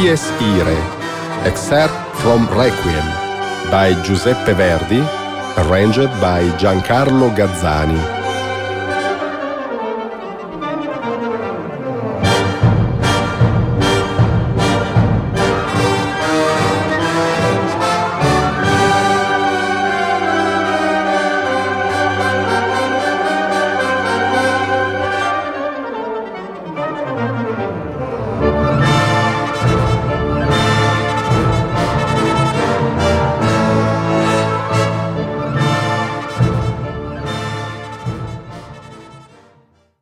Dies Irae, excerpt from Requiem by Giuseppe Verdi, arranged by Giancarlo Gazzani.